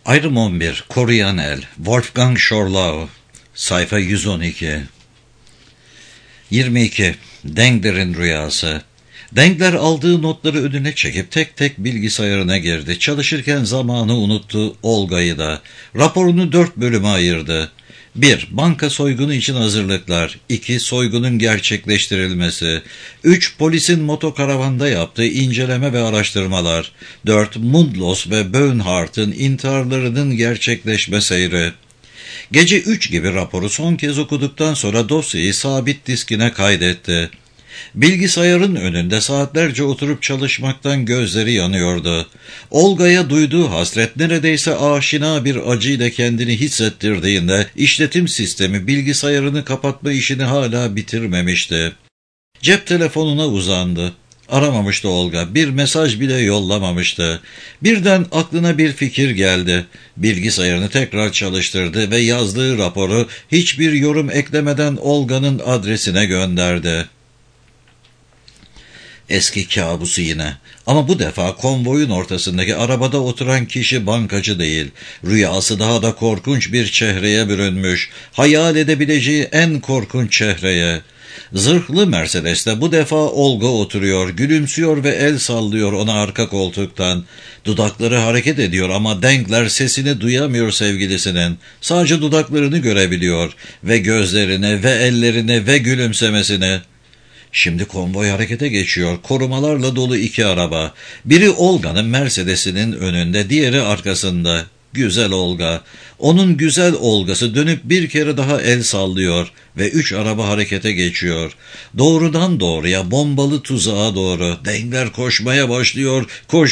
Ayrım 11. Koruyan El. Wolfgang Schorlau. Sayfa 112. 22. Dengler'in rüyası. Dengler aldığı notları önüne çekip tek tek bilgisayarına girdi. Çalışırken zamanı unuttu, Olga'yı da. Raporunu 4 bölüme ayırdı. 1. Banka soygunu için hazırlıklar. 2. Soygunun gerçekleştirilmesi. 3. Polisin motokaravanda yaptığı inceleme ve araştırmalar. 4. Mundlos ve Böhnhardt'ın intiharlarının gerçekleşme seyri. Gece 3 gibi raporu son kez okuduktan sonra dosyayı sabit diskine kaydetti. Bilgisayarın önünde saatlerce oturup çalışmaktan gözleri yanıyordu. Olga'ya duyduğu hasret neredeyse aşina bir acıyla kendini hissettirdiğinde işletim sistemi bilgisayarını kapatma işini hala bitirmemişti. Cep telefonuna uzandı. Aramamıştı Olga, bir mesaj bile yollamamıştı. Birden aklına bir fikir geldi. Bilgisayarını tekrar çalıştırdı ve yazdığı raporu hiçbir yorum eklemeden Olga'nın adresine gönderdi. Eski kabusu yine. Ama bu defa konvoyun ortasındaki arabada oturan kişi bankacı değil. Rüyası daha da korkunç bir çehreye bürünmüş. Hayal edebileceği en korkunç çehreye. Zırhlı Mercedes'te bu defa Olga oturuyor, gülümsüyor ve el sallıyor ona arka koltuktan. Dudakları hareket ediyor ama Dengler sesini duyamıyor sevgilisinin. Sadece dudaklarını görebiliyor ve gözlerini ve ellerini ve gülümsemesini. Şimdi konvoy harekete geçiyor. Korumalarla dolu 2 araba. Biri Olga'nın Mercedes'inin önünde, diğeri arkasında. Güzel Olga. Onun güzel Olga'sı dönüp bir kere daha el sallıyor ve 3 araba harekete geçiyor. Doğrudan doğruya bombalı tuzağa doğru. Dengler koşmaya başlıyor.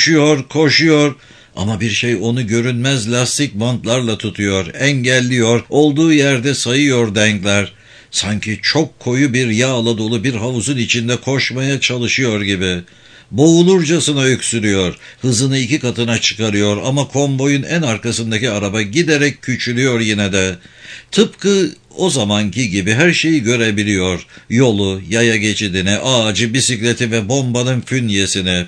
Koşuyor. Ama bir şey onu görünmez lastik bantlarla tutuyor, engelliyor, olduğu yerde sayıyor Dengler. Sanki çok koyu bir yağla dolu bir havuzun içinde koşmaya çalışıyor gibi. Boğulurcasına öksürüyor, hızını 2 katına çıkarıyor ama konvoyun en arkasındaki araba giderek küçülüyor yine de. Tıpkı o zamanki gibi her şeyi görebiliyor. Yolu, yaya geçidini, ağacı, bisikleti ve bombanın fünyesini.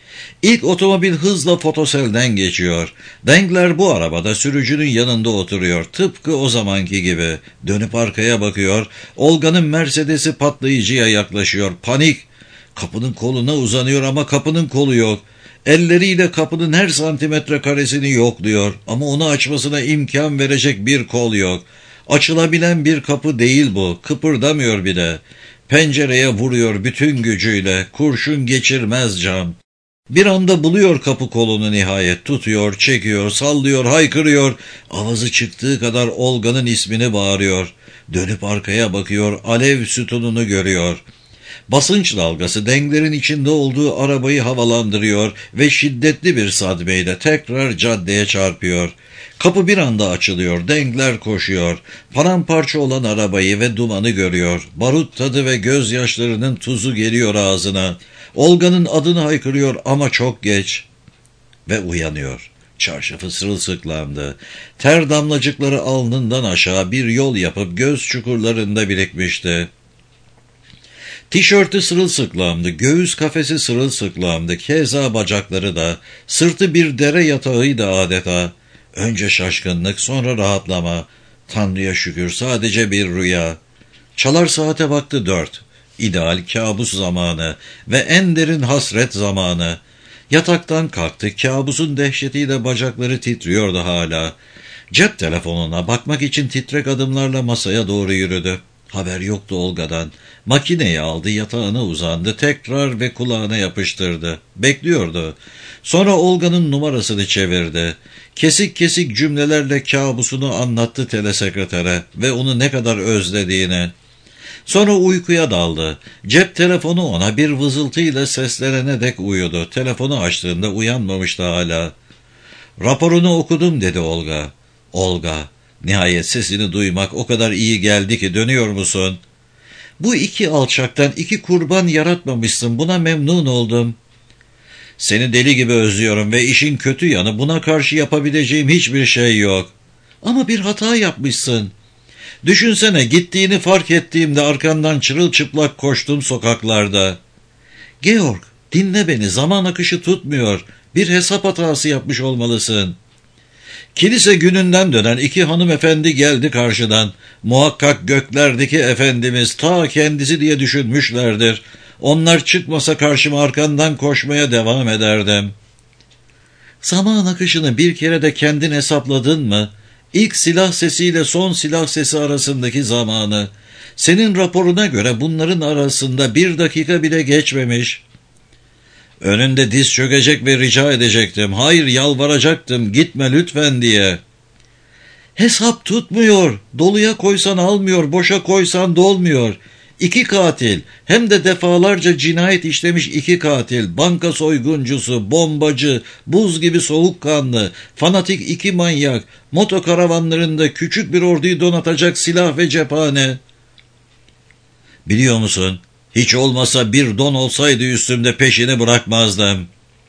İlk otomobil hızla fotoselden geçiyor. Dengler bu arabada sürücünün yanında oturuyor. Tıpkı o zamanki gibi. Dönüp arkaya bakıyor. Olga'nın Mercedes'i patlayıcıya yaklaşıyor. Panik. Kapının koluna uzanıyor ama kapının kolu yok. Elleriyle kapının her santimetre karesini yokluyor. Ama onu açmasına imkan verecek bir kol yok. Açılabilen bir kapı değil bu. Kıpırdamıyor bile. Pencereye vuruyor bütün gücüyle. Kurşun geçirmez cam. Bir anda buluyor kapı kolunu nihayet, tutuyor, çekiyor, sallıyor, haykırıyor. Avazı çıktığı kadar Olga'nın ismini bağırıyor. Dönüp arkaya bakıyor, alev sütununu görüyor. Basınç dalgası Dengler'in içinde olduğu arabayı havalandırıyor ve şiddetli bir sadmeyle tekrar caddeye çarpıyor. Kapı bir anda açılıyor, Dengler koşuyor. Paramparça olan arabayı ve dumanı görüyor. Barut tadı ve gözyaşlarının tuzu geliyor ağzına. Olga'nın adını haykırıyor ama çok geç. Ve uyanıyor. Çarşafı sırılsıklandı. Ter damlacıkları alnından aşağı bir yol yapıp göz çukurlarında birikmişti. Tişörtü sırılsıklamdı, göğüs kafesi sırılsıklamdı, keza bacakları da, sırtı bir dere yatağıydı adeta. Önce şaşkınlık, sonra rahatlama. Tanrı'ya şükür, sadece bir rüya. Çalar saate baktı 4. İdeal kabus zamanı ve en derin hasret zamanı. Yataktan kalktı, kabusun dehşetiyle bacakları titriyordu hala. Cep telefonuna bakmak için titrek adımlarla masaya doğru yürüdü. Haber yoktu Olga'dan. Makineyi aldı, yatağına uzandı, tekrar ve kulağına yapıştırdı. Bekliyordu. Sonra Olga'nın numarasını çevirdi. Kesik kesik cümlelerle kabusunu anlattı telesekretere ve onu ne kadar özlediğini. Sonra uykuya daldı. Cep telefonu ona bir vızıltıyla seslenene dek uyudu. Telefonu açtığında uyanmamıştı hala. "Raporunu okudum," dedi Olga. "Olga, nihayet sesini duymak o kadar iyi geldi ki, dönüyor musun?" "Bu 2 alçaktan 2 kurban yaratmamışsın, buna memnun oldum." "Seni deli gibi özlüyorum ve işin kötü yanı, buna karşı yapabileceğim hiçbir şey yok." "Ama bir hata yapmışsın." "Düşünsene, gittiğini fark ettiğimde arkandan çırılçıplak koştum sokaklarda." "Georg, dinle beni, zaman akışı tutmuyor. Bir hesap hatası yapmış olmalısın." Kilise gününden dönen iki hanımefendi geldi karşıdan. Muhakkak göklerdeki Efendimiz ta kendisi diye düşünmüşlerdir. Onlar çıkmasa karşıma arkandan koşmaya devam ederdim. Zaman akışını bir kere de kendin hesapladın mı? İlk silah sesiyle son silah sesi arasındaki zamanı. Senin raporuna göre bunların arasında 1 dakika bile geçmemiş. Önünde diz çökecek ve rica edecektim. Hayır, yalvaracaktım, gitme lütfen diye. Hesap tutmuyor. Doluya koysan almıyor, boşa koysan dolmuyor. 2 katil, hem de defalarca cinayet işlemiş 2 katil, banka soyguncusu, bombacı, buz gibi soğukkanlı, fanatik 2 manyak, motokaravanlarında küçük bir orduyu donatacak silah ve cephane. Biliyor musun, hiç olmasa bir don olsaydı üstümde peşini bırakmazdım.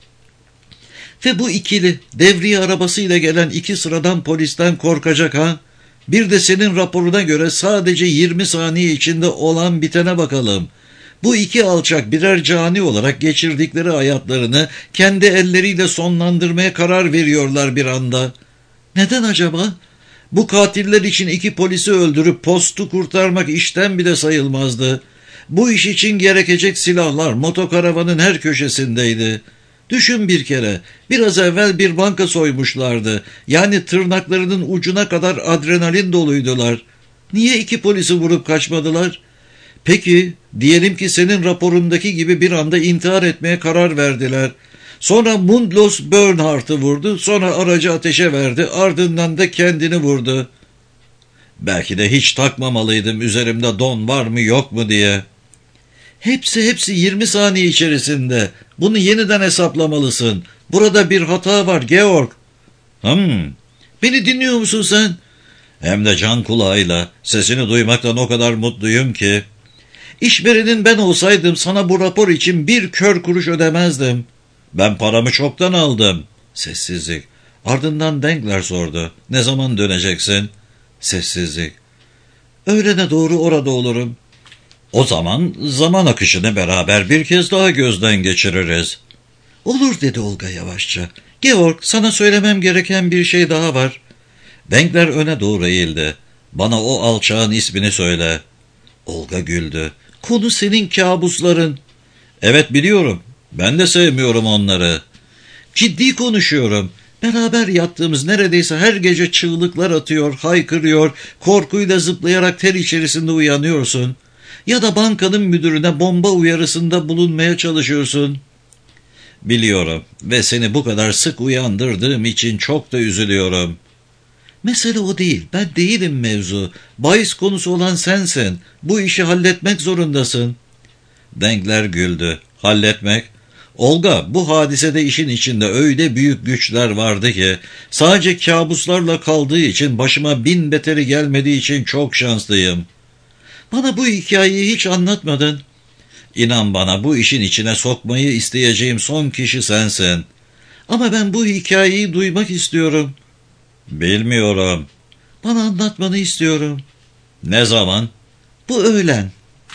Ve bu ikili, devriye arabasıyla gelen 2 sıradan polisten korkacak ha? Bir de senin raporuna göre sadece 20 saniye içinde olan bitene bakalım. Bu 2 alçak birer cani olarak geçirdikleri hayatlarını kendi elleriyle sonlandırmaya karar veriyorlar bir anda. Neden acaba? Bu katiller için 2 polisi öldürüp postu kurtarmak işten bile sayılmazdı. Bu iş için gerekecek silahlar motokaravanın her köşesindeydi. Düşün bir kere, biraz evvel bir banka soymuşlardı. Yani tırnaklarının ucuna kadar adrenalin doluydular. Niye 2 polisi vurup kaçmadılar? Peki, diyelim ki senin raporundaki gibi bir anda intihar etmeye karar verdiler. Sonra Mundlos Bernhardt'ı vurdu, sonra aracı ateşe verdi, ardından da kendini vurdu. Belki de hiç takmamalıydım üzerimde don var mı yok mu diye. Hepsi 20 saniye içerisinde. Bunu yeniden hesaplamalısın. Burada bir hata var Georg. Beni dinliyor musun sen? Hem de can kulağıyla. Sesini duymaktan o kadar mutluyum ki. İşverenin ben olsaydım sana bu rapor için 1 kör kuruş ödemezdim. Ben paramı çoktan aldım. Sessizlik. Ardından Dengler sordu. Ne zaman döneceksin? Sessizlik. Öğlene doğru orada olurum. O zaman akışını beraber bir kez daha gözden geçiririz. Olur dedi Olga yavaşça. Georg, sana söylemem gereken bir şey daha var. Dengler öne doğru eğildi. Bana o alçağın ismini söyle. Olga güldü. Konu senin kabusların. Evet biliyorum. Ben de sevmiyorum onları. Ciddi konuşuyorum. Beraber yattığımız neredeyse her gece çığlıklar atıyor, haykırıyor, korkuyla zıplayarak ter içerisinde uyanıyorsun. Ya da bankanın müdürüne bomba uyarısında bulunmaya çalışıyorsun. Biliyorum ve seni bu kadar sık uyandırdığım için çok da üzülüyorum. Mesele o değil, ben değilim mevzu. Bahis konusu olan sensin. Bu işi halletmek zorundasın. Dengler güldü. Halletmek? Olga, bu hadisede işin içinde öyle büyük güçler vardı ki, sadece kabuslarla kaldığı için, başıma 1000 beteri gelmediği için çok şanslıyım. Bana bu hikayeyi hiç anlatmadın. İnan bana, bu işin içine sokmayı isteyeceğim son kişi sensin. Ama ben bu hikayeyi duymak istiyorum. Bilmiyorum. Bana anlatmanı istiyorum. Ne zaman? Bu öğlen.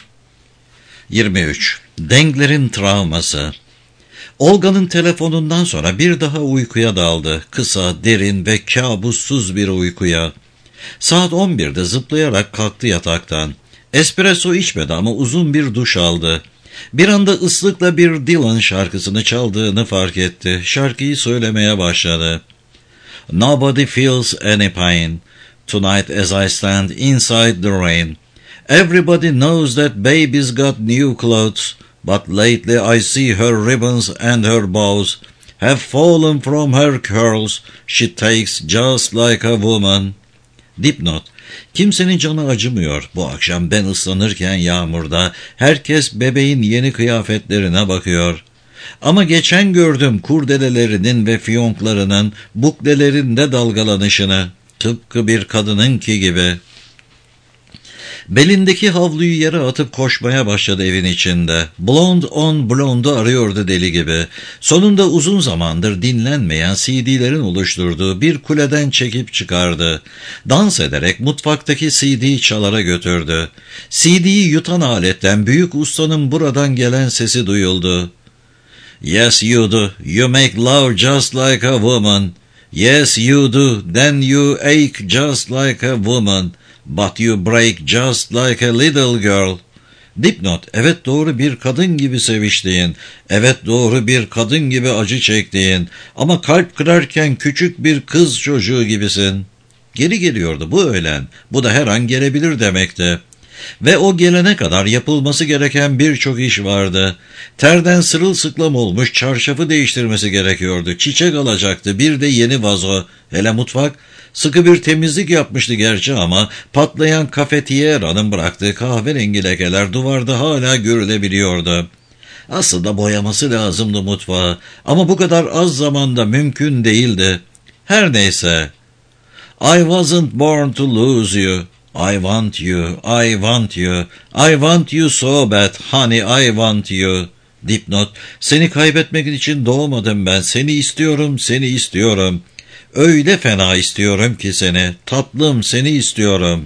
23. Dengler'in travması. Olga'nın telefonundan sonra bir daha uykuya daldı. Kısa, derin ve kabussuz bir uykuya. Saat 11'de zıplayarak kalktı yataktan. Espresso içmedi ama uzun bir duş aldı. Bir anda ıslıkla bir Dylan şarkısını çaldığını fark etti. Şarkıyı söylemeye başladı. Nobody feels any pain. Tonight as I stand inside the rain. Everybody knows that baby's got new clothes. But lately I see her ribbons and her bows have fallen from her curls. She takes just like a woman. Dipnot. Kimsenin canı acımıyor. Bu akşam ben ıslanırken yağmurda herkes bebeğin yeni kıyafetlerine bakıyor. Ama geçen gördüm kurdelelerinin ve fiyonklarının buklelerinde dalgalanışını. Tıpkı bir kadınınki gibi. Belindeki havluyu yere atıp koşmaya başladı evin içinde. Blonde on Blonde'u arıyordu deli gibi. Sonunda uzun zamandır dinlenmeyen CD'lerin oluşturduğu bir kuleden çekip çıkardı. Dans ederek mutfaktaki CD'yi çalara götürdü. CD'yi yutan aletten büyük ustanın buradan gelen sesi duyuldu. Yes you do. You make love just like a woman. Yes, you do. Then you ache just like a woman, but you break just like a little girl. Dipnot, evet doğru bir kadın gibi seviştiğin, evet doğru bir kadın gibi acı çektiğin ama kalp kırarken küçük bir kız çocuğu gibisin. Geri geliyordu bu öğlen, bu da her an gelebilir demekti. Ve o gelene kadar yapılması gereken birçok iş vardı. Terden sırılsıklam olmuş çarşafı değiştirmesi gerekiyordu. Çiçek alacaktı, bir de yeni vazo. Hele mutfak, sıkı bir temizlik yapmıştı gerçi ama patlayan kafetiyera'nın bıraktığı kahverengi lekeler duvarda hala görülebiliyordu. Aslında boyaması lazımdı mutfağı ama bu kadar az zamanda mümkün değildi. Her neyse. I wasn't born to lose you. I want you, I want you, I want you so bad, honey, I want you. Dipnot, seni kaybetmek için doğmadım ben, seni istiyorum, seni istiyorum. Öyle fena istiyorum ki seni, tatlım seni istiyorum.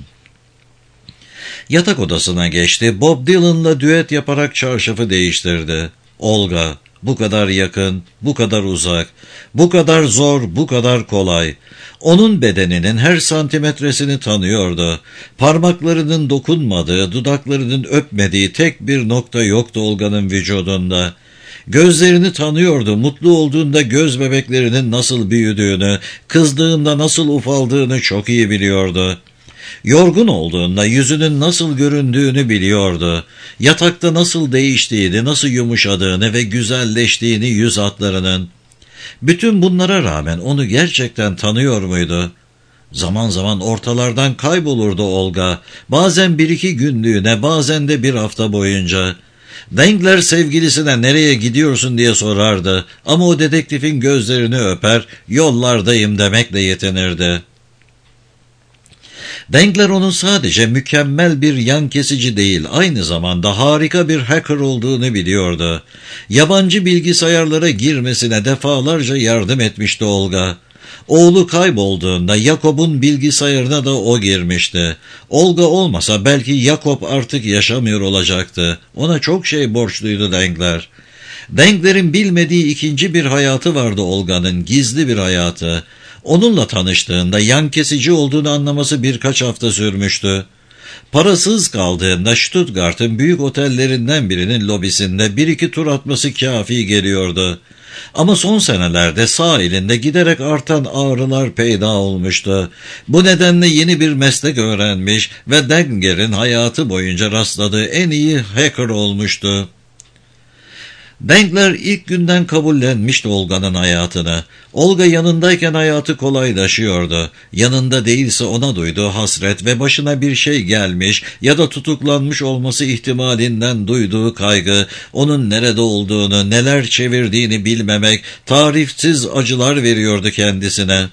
Yatak odasına geçti, Bob Dylan'la düet yaparak çarşafı değiştirdi. Olga, bu kadar yakın, bu kadar uzak, bu kadar zor, bu kadar kolay. Onun bedeninin her santimetresini tanıyordu. Parmaklarının dokunmadığı, dudaklarının öpmediği tek bir nokta yoktu Olga'nın vücudunda. Gözlerini tanıyordu, mutlu olduğunda göz bebeklerinin nasıl büyüdüğünü, kızdığında nasıl ufaldığını çok iyi biliyordu. Yorgun olduğunda yüzünün nasıl göründüğünü biliyordu. Yatakta nasıl değiştiğini, nasıl yumuşadığını ve güzelleştiğini yüz hatlarının. Bütün bunlara rağmen onu gerçekten tanıyor muydu? Zaman zaman ortalardan kaybolurdu Olga. Bazen 1-2 günlüğüne, bazen de bir hafta boyunca. Dengler sevgilisine nereye gidiyorsun diye sorardı. Ama o dedektifin gözlerini öper, yollardayım demekle yetinirdi. Dengler onun sadece mükemmel bir yan kesici değil, aynı zamanda harika bir hacker olduğunu biliyordu. Yabancı bilgisayarlara girmesine defalarca yardım etmişti Olga. Oğlu kaybolduğunda Jakob'un bilgisayarına da o girmişti. Olga olmasa belki Jakob artık yaşamıyor olacaktı. Ona çok şey borçluydu Dengler. Dengler'in bilmediği ikinci bir hayatı vardı Olga'nın, gizli bir hayatı. Onunla tanıştığında yan kesici olduğunu anlaması birkaç hafta sürmüştü. Parasız kaldığında Stuttgart'ın büyük otellerinden birinin lobisinde 1-2 tur atması kafi geliyordu. Ama son senelerde sağ elinde giderek artan ağrılar peyda olmuştu. Bu nedenle yeni bir meslek öğrenmiş ve Denger'in hayatı boyunca rastladığı en iyi hacker olmuştu. Dengler ilk günden kabullenmişti Olga'nın hayatını. Olga yanındayken hayatı kolaylaşıyordu. Yanında değilse ona duyduğu hasret ve başına bir şey gelmiş ya da tutuklanmış olması ihtimalinden duyduğu kaygı, onun nerede olduğunu, neler çevirdiğini bilmemek, tarifsiz acılar veriyordu kendisine.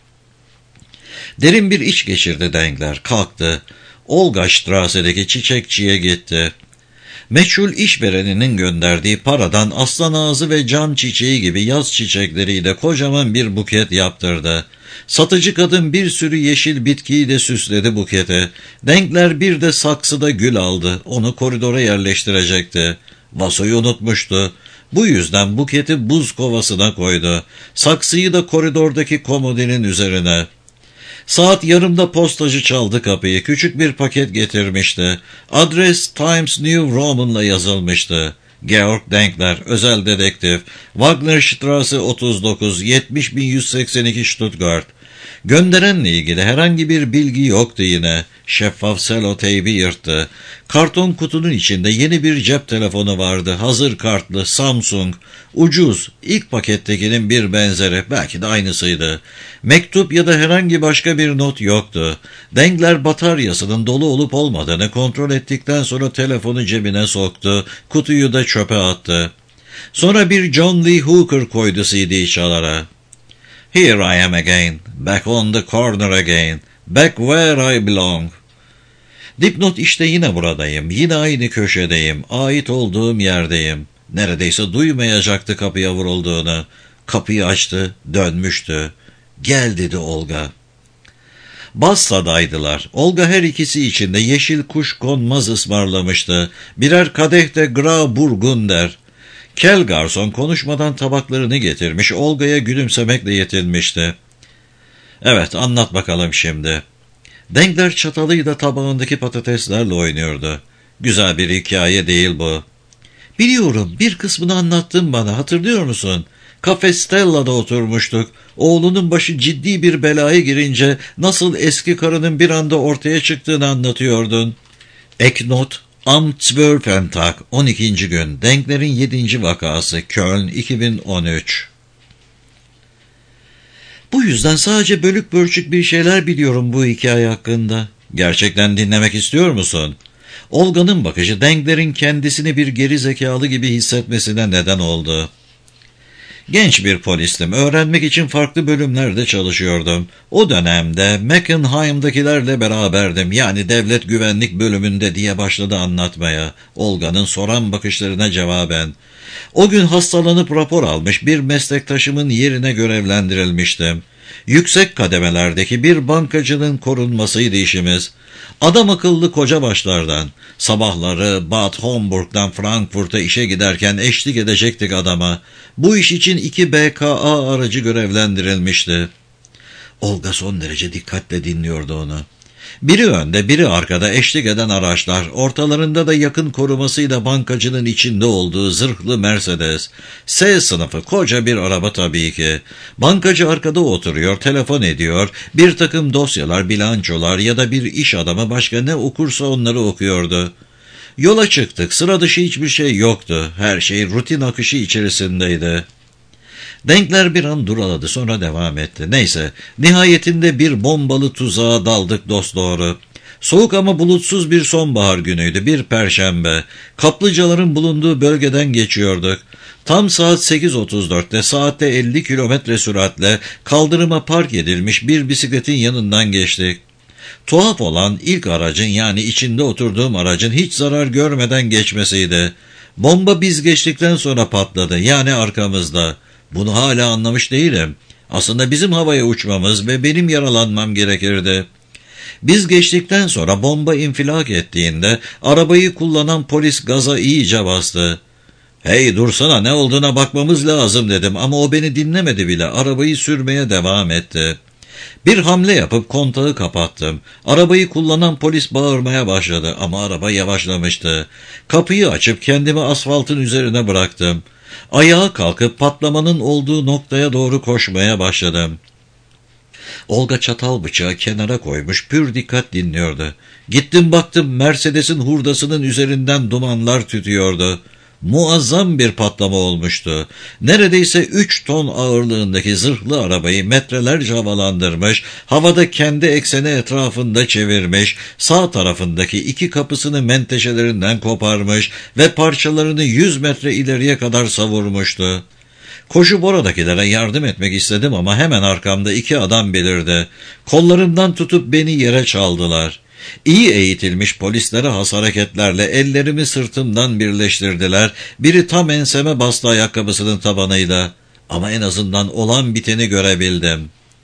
Derin bir iç geçirdi Dengler, kalktı. Olgastrasse'deki çiçekçiye gitti. Meçhul işvereninin gönderdiği paradan aslan ağzı ve cam çiçeği gibi yaz çiçekleriyle kocaman bir buket yaptırdı. Satıcı kadın bir sürü yeşil bitkiyi de süsledi bukete. Dengler bir de saksıda gül aldı. Onu koridora yerleştirecekti. Vasoyu unutmuştu. Bu yüzden buketi buz kovasına koydu. Saksıyı da koridordaki komodinin üzerine. Saat yarımda postacı çaldı kapıyı. Küçük bir paket getirmişti. Adres Times New Roman'la yazılmıştı. Georg Dengler, özel dedektif. Wagnerstrasse 39, 70182 Stuttgart. Gönderenle ilgili herhangi bir bilgi yoktu yine. Şeffaf seloteybi yırttı. Karton kutunun içinde yeni bir cep telefonu vardı. Hazır kartlı, Samsung. Ucuz, ilk pakettekinin bir benzeri, belki de aynısıydı. Mektup ya da herhangi başka bir not yoktu. Dengler bataryasının dolu olup olmadığını kontrol ettikten sonra telefonu cebine soktu. Kutuyu da çöpe attı. Sonra bir John Lee Hooker koydu CD çalara. Here I am again, back on the corner again, back where I belong. Dipnot, işte yine buradayım, yine aynı köşedeyim, ait olduğum yerdeyim. Neredeyse duymayacaktı kapıya vurulduğunu. Kapıyı açtı, dönmüştü. Gel dedi Olga. Bassa'daydılar. Olga her ikisi için de yeşil kuş konmaz ısmarlamıştı. Birer kadeh de Grau Burgunder. Kel garson konuşmadan tabaklarını getirmiş, Olga'ya gülümsemekle yetinmişti. Evet, anlat bakalım şimdi. Dengler çatalıyla tabağındaki patateslerle oynuyordu. Güzel bir hikaye değil bu. Biliyorum, bir kısmını anlattın bana, hatırlıyor musun? Cafe Stella'da oturmuştuk. Oğlunun başı ciddi bir belaya girince nasıl eski karının bir anda ortaya çıktığını anlatıyordun. Eknot, Am 12. Tag, 12. gün, Denkler'in 7. vakası, Köln, 2013. Bu yüzden sadece bölük pörçük bir şeyler biliyorum bu hikaye hakkında. Gerçekten dinlemek istiyor musun? Olga'nın bakışı Denkler'in kendisini bir geri zekalı gibi hissetmesine neden oldu. Genç bir polistim. Öğrenmek için farklı bölümlerde çalışıyordum. O dönemde Meckenheim'dakilerle beraberdim. Yani devlet güvenlik bölümünde diye başladı anlatmaya. Olga'nın soran bakışlarına cevaben. O gün hastalanıp rapor almış bir meslektaşımın yerine görevlendirilmiştim. Yüksek kademelerdeki bir bankacının korunmasıydı işimiz. Adam akıllı koca başlardan. Sabahları Bad Homburg'dan Frankfurt'a işe giderken eşlik edecektik adama. Bu iş için 2 BKA aracı görevlendirilmişti. Olga son derece dikkatle dinliyordu onu. Biri önde, biri arkada eşlik eden araçlar, ortalarında da yakın korumasıyla bankacının içinde olduğu zırhlı Mercedes. S sınıfı koca bir araba tabii ki. Bankacı arkada oturuyor, telefon ediyor, bir takım dosyalar, bilançolar ya da bir iş adamı başka ne okursa onları okuyordu. Yola çıktık, sıra dışı hiçbir şey yoktu, her şey rutin akışı içerisindeydi. Denkler bir an duraladı, sonra devam etti. Neyse, nihayetinde bir bombalı tuzağa daldık dosdoğru. Soğuk ama bulutsuz bir sonbahar günüydü, bir perşembe. Kaplıcaların bulunduğu bölgeden geçiyorduk. Tam saat 8.34'te saatte 50 kilometre süratle kaldırıma park edilmiş bir bisikletin yanından geçtik. Tuhaf olan ilk aracın, yani içinde oturduğum aracın hiç zarar görmeden geçmesiydi. Bomba biz geçtikten sonra patladı, yani arkamızda. Bunu hala anlamış değilim. Aslında bizim havaya uçmamız ve benim yaralanmam gerekirdi. Biz geçtikten sonra bomba infilak ettiğinde arabayı kullanan polis gaza iyice bastı. "Hey dursana, ne olduğuna bakmamız lazım" dedim ama o beni dinlemedi bile, arabayı sürmeye devam etti. Bir hamle yapıp kontağı kapattım. Arabayı kullanan polis bağırmaya başladı ama araba yavaşlamıştı. Kapıyı açıp kendimi asfaltın üzerine bıraktım. Ayağa kalkıp patlamanın olduğu noktaya doğru koşmaya başladım. Olga çatal bıçağı kenara koymuş, pür dikkat dinliyordu. Gittim baktım, Mercedes'in hurdasının üzerinden dumanlar tütüyordu. Muazzam bir patlama olmuştu. Neredeyse 3 ton ağırlığındaki zırhlı arabayı metrelerce havalandırmış, havada kendi ekseni etrafında çevirmiş, sağ tarafındaki 2 kapısını menteşelerinden koparmış ve parçalarını 100 metre ileriye kadar savurmuştu. Koşup oradakilere yardım etmek istedim ama hemen arkamda 2 adam belirdi. Kollarımdan tutup beni yere çaldılar. İyi eğitilmiş polislere has hareketlerle ellerimi sırtımdan birleştirdiler. Biri tam enseme bastı ayakkabısının tabanıyla. Ama en azından olan biteni görebildim.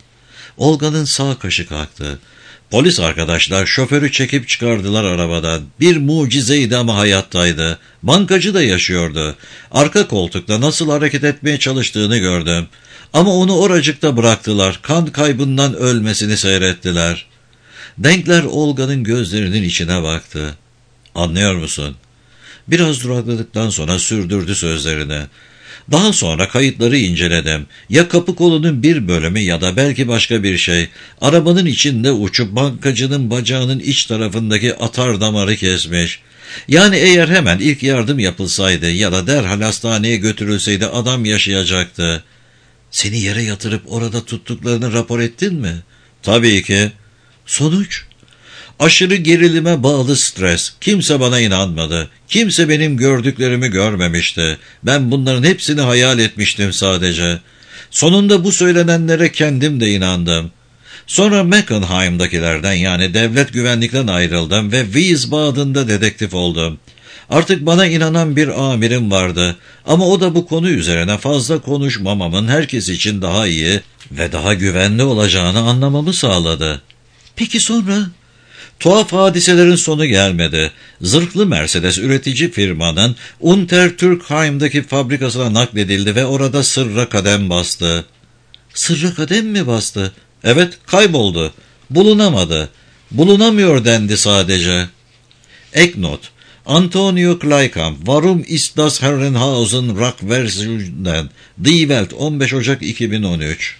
Olga'nın sağ kaşı kalktı. Polis arkadaşlar şoförü çekip çıkardılar arabadan. Bir mucizeydi ama hayattaydı. Bankacı da yaşıyordu. Arka koltukta nasıl hareket etmeye çalıştığını gördüm. Ama onu oracıkta bıraktılar. Kan kaybından ölmesini seyrettiler. Denkler Olga'nın gözlerinin içine baktı. "Anlıyor musun?" Biraz durakladıktan sonra sürdürdü sözlerini. "Daha sonra kayıtları inceledim. Ya kapı kolunun bir bölümü ya da belki başka bir şey. Arabanın içinde uçup bankacının bacağının iç tarafındaki atar damarı kesmiş. Yani eğer hemen ilk yardım yapılsaydı ya da derhal hastaneye götürülseydi adam yaşayacaktı." "Seni yere yatırıp orada tuttuklarını rapor ettin mi?" "Tabii ki." "Sonuç?" "Aşırı gerilime bağlı stres. Kimse bana inanmadı. Kimse benim gördüklerimi görmemişti. Ben bunların hepsini hayal etmiştim sadece. Sonunda bu söylenenlere kendim de inandım. Sonra Meckenheim'dakilerden, yani devlet güvenlikten ayrıldım ve Wiesbaden'da dedektif oldum. Artık bana inanan bir amirim vardı ama o da bu konu üzerine fazla konuşmamamın herkes için daha iyi ve daha güvenli olacağını anlamamı sağladı." "Peki sonra?" "Tuhaf hadiselerin sonu gelmedi. Zırhlı Mercedes üretici firmanın Untertürkheim'daki fabrikasına nakledildi ve orada sırra kadem bastı." "Sırra kadem mi bastı?" Evet, kayboldu. Bulunamadı. Bulunamıyor dendi sadece. Ek not. Antonio Kleikamp, Warum ist das Herrenhausen Rockversinden? Die Welt, 15 Ocak 2013.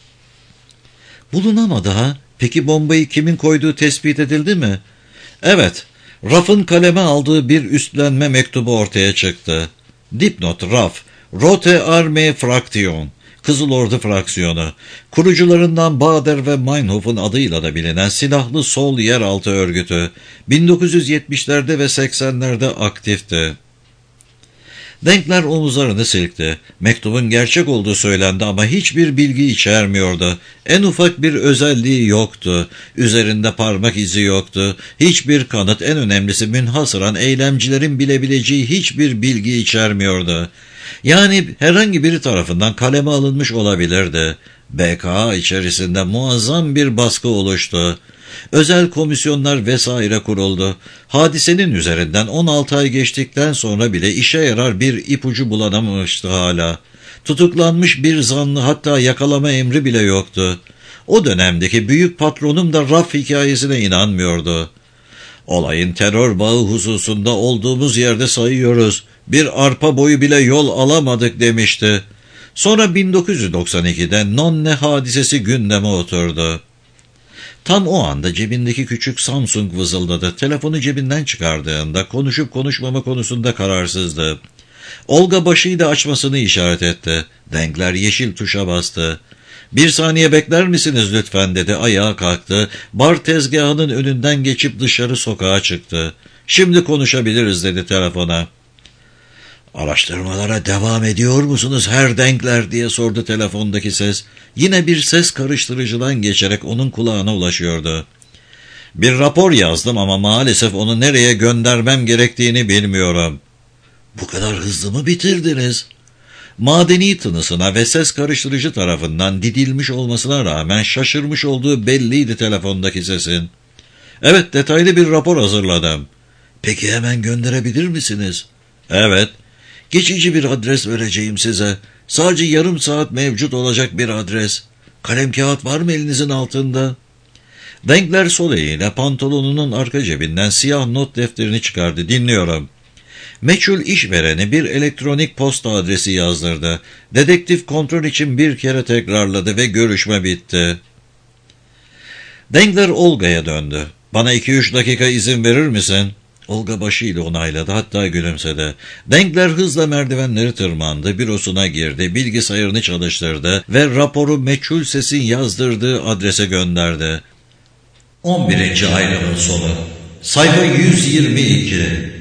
Bulunamadı ha? Peki bombayı kimin koyduğu tespit edildi mi? Evet, Raff'ın kaleme aldığı bir üstlenme mektubu ortaya çıktı. Dipnot Raff, Rote Armee Fraktion, Kızıl Ordu Fraksiyonu, kurucularından Bader ve Meinhof'un adıyla da bilinen silahlı sol yeraltı örgütü, 1970'lerde ve 80'lerde aktifti. Denkler omuzlarını silkti. Mektubun gerçek olduğu söylendi ama hiçbir bilgi içermiyordu. En ufak bir özelliği yoktu. Üzerinde parmak izi yoktu. Hiçbir kanıt, en önemlisi münhasıran eylemcilerin bilebileceği hiçbir bilgi içermiyordu. Yani herhangi biri tarafından kaleme alınmış olabilirdi. BKA içerisinde muazzam bir baskı oluştu. Özel komisyonlar vesaire kuruldu. Hadisenin üzerinden 16 ay geçtikten sonra bile işe yarar bir ipucu bulunamamıştı hala. Tutuklanmış bir zanlı, hatta yakalama emri bile yoktu. O dönemdeki büyük patronum da Raff hikayesine inanmıyordu. Olayın terör bağı hususunda olduğumuz yerde sayıyoruz. Bir arpa boyu bile yol alamadık demişti. Sonra 1992'de Nonne hadisesi gündeme oturdu. Tam o anda cebindeki küçük Samsung vızıldadı. Telefonu cebinden çıkardığında konuşup konuşmama konusunda kararsızdı. Olga başıyla açmasını işaret etti. Denkler yeşil tuşa bastı. "Bir saniye bekler misiniz lütfen?" dedi. Ayağa kalktı. Bar tezgahının önünden geçip dışarı sokağa çıktı. "Şimdi konuşabiliriz," dedi telefona. "Araştırmalara devam ediyor musunuz Herr Denkler?" diye sordu telefondaki ses. Yine bir ses karıştırıcıdan geçerek onun kulağına ulaşıyordu. "Bir rapor yazdım ama maalesef onu nereye göndermem gerektiğini bilmiyorum." "Bu kadar hızlı mı bitirdiniz?" Madeni tınısına ve ses karıştırıcı tarafından didilmiş olmasına rağmen şaşırmış olduğu belliydi telefondaki sesin. "Evet, detaylı bir rapor hazırladım." "Peki hemen gönderebilir misiniz?" "Evet. Geçici bir adres vereceğim size. Sadece yarım saat mevcut olacak bir adres. Kalem kağıt var mı elinizin altında?" Denkler sol eliyle pantolonunun arka cebinden siyah not defterini çıkardı. "Dinliyorum." Meçhul işvereni bir elektronik posta adresi yazdırdı. Dedektif kontrol için bir kere tekrarladı ve görüşme bitti. Denkler Olga'ya döndü. "Bana 2-3 dakika izin verir misin?" Olga başıyla onayladı, hatta gülümsedi. Denkler hızla merdivenleri tırmandı, bürosuna girdi, bilgisayarını çalıştırdı ve raporu meçhul sesin yazdırdığı adrese gönderdi. 11. ayrımın sonu. Sayfa 122.